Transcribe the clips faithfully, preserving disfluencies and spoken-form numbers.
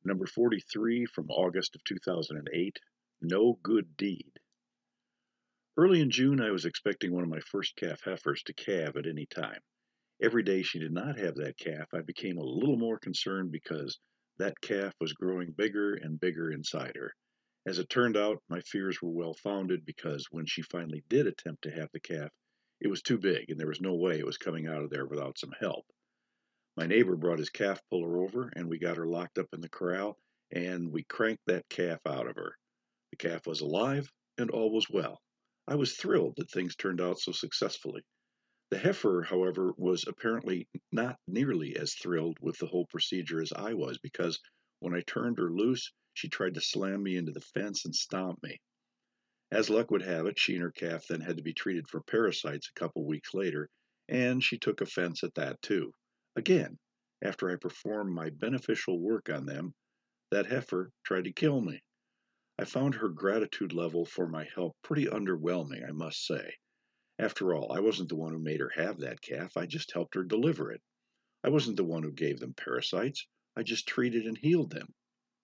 Number forty-three from August of two thousand eight, No Good Deed. Early in June, I was expecting one of my first calf heifers to calve at any time. Every day she did not have that calf, I became a little more concerned because that calf was growing bigger and bigger inside her. As it turned out, my fears were well founded because when she finally did attempt to have the calf, it was too big and there was no way it was coming out of there without some help. My neighbor brought his calf puller over and we got her locked up in the corral and we cranked that calf out of her. The calf was alive and all was well. I was thrilled that things turned out so successfully. The heifer, however, was apparently not nearly as thrilled with the whole procedure as I was because when I turned her loose, she tried to slam me into the fence and stomp me. As luck would have it, she and her calf then had to be treated for parasites a couple weeks later, and she took offense at that too. Again, after I performed my beneficial work on them, that heifer tried to kill me. I found her gratitude level for my help pretty underwhelming, I must say. After all, I wasn't the one who made her have that calf, I just helped her deliver it. I wasn't the one who gave them parasites, I just treated and healed them.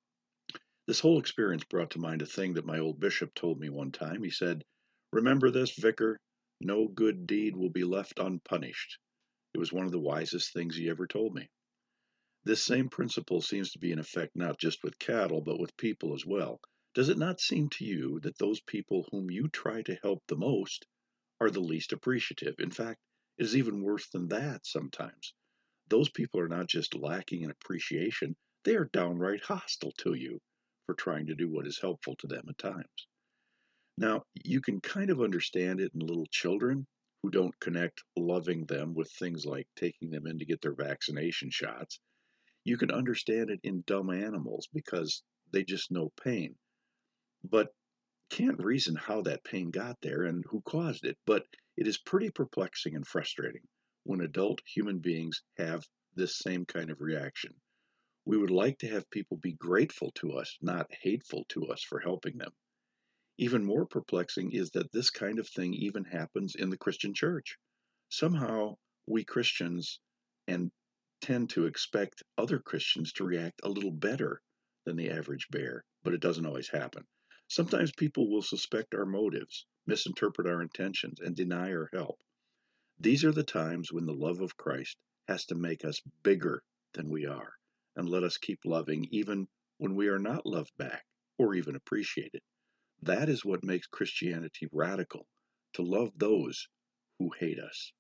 This whole experience brought to mind a thing that my old bishop told me one time. He said, "Remember this, vicar, no good deed will be left unpunished." It was one of the wisest things he ever told me. This same principle seems to be in effect not just with cattle, but with people as well. Does it not seem to you that those people whom you try to help the most are the least appreciative? In fact, it is even worse than that sometimes. Those people are not just lacking in appreciation, they are downright hostile to you for trying to do what is helpful to them at times. Now, you can kind of understand it in little children who don't connect loving them with things like taking them in to get their vaccination shots. You can understand it in dumb animals because they just know pain, but can't reason how that pain got there and who caused it. But it is pretty perplexing and frustrating when adult human beings have this same kind of reaction. We would like to have people be grateful to us, not hateful to us for helping them. Even more perplexing is that this kind of thing even happens in the Christian church. Somehow, we Christians and tend to expect other Christians to react a little better than the average bear, but it doesn't always happen. Sometimes people will suspect our motives, misinterpret our intentions, and deny our help. These are the times when the love of Christ has to make us bigger than we are and let us keep loving even when we are not loved back or even appreciated. That is what makes Christianity radical, to love those who hate us.